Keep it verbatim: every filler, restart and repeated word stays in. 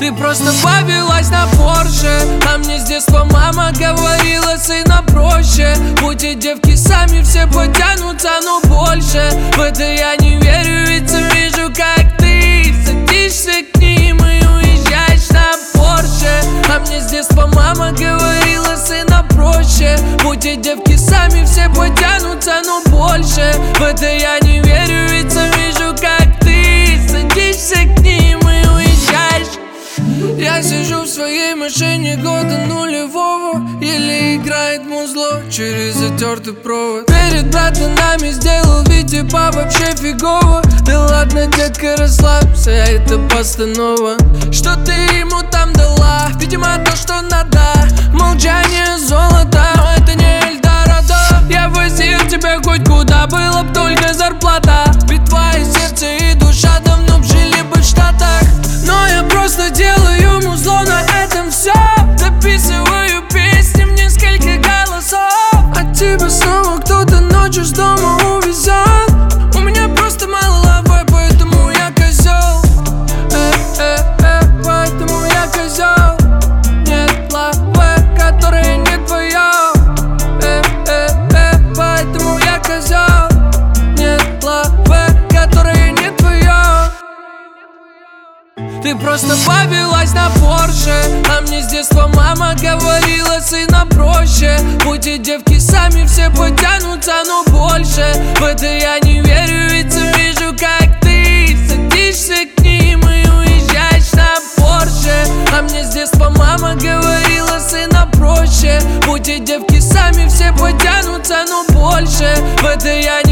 Ты просто повелась на Порше, а мне с детства мама говорила: сына проще. Пути девки сами все потянутся, но больше в это я не верю, ведь вижу, как ты садишься к ним и уезжаешь на Порше. А мне с детства мама говорила: сына проще. Пути девки сами все потянутся, но больше в это я не верю, ведь вижу, как ты садишься к ним и уезжаешь. Я сижу в своей машине года нулевого, еле играет музло через затертый провод. Перед братанами сделал вид типа вообще фигово. Да ладно, детка, расслабься, это постанова. Что ты ему там дала? Видимо, то, что надо. Молчание золото, но это не Эльдорадо. Я возил тебя хоть куда, была б только зарплата. Ведь твое сердце и душа давно б жили бы в Штатах. Но я просто делаю музло, на этом все. Записываю песни в несколько голосов. А тебя снова кто-то ночью с дома увезет. У меня просто мало лавы, поэтому я козел. Э, э, э, поэтому я козел. Нет лавы, которая не твоя. Э, э, э, поэтому я козел. Нет лавы, которая не твоя. Ты просто повелась на Порше, а мне с детства мама говорила: сына проще. Пути девки сами все потянутся, но больше в это я не верю, ведь вижу, как ты садишься к ним и уезжаешь на Порше. А мне с детства мама говорила: сына проще. Пути девки сами все потянутся, но больше в это я не